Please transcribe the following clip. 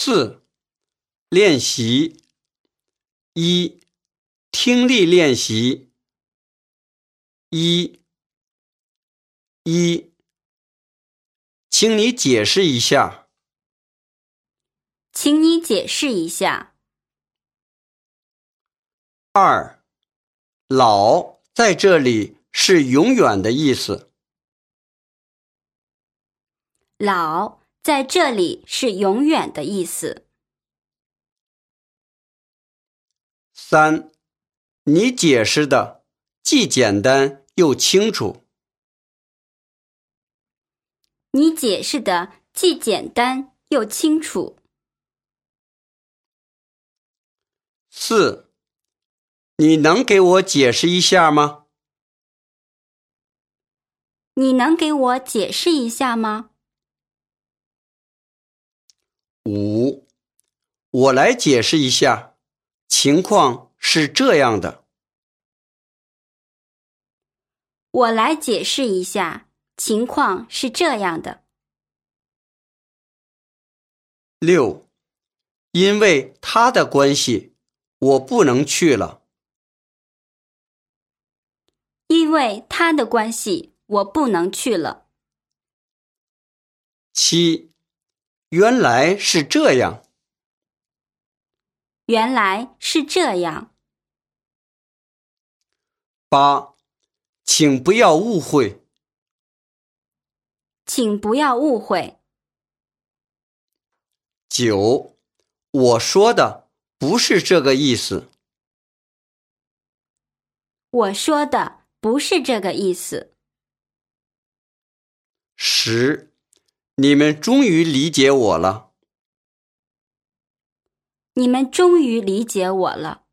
4. 练习。1. 听力练习。1. 请你解释一下。 请你解释一下。 2. 老在这里是永远的意思。 老在这里是永远的意思。 3. 你解释的既简单又清楚。 你解释的既简单又清楚。 4. 你能给我解释一下吗？ 你能给我解释一下吗 5. 我来解释一下，情况是这样的。 我来解释一下，情况是这样的。 6. 因为他的关系，我不能去了。 因为他的关系，我不能去了。 7. 原来是这样。 原来是这样。 8. 请不要误会。 请不要误会。 9. 我说的不是这个意思。 我说的不是这个意思。 10. 你们终于理解我了。 你们终于理解我了。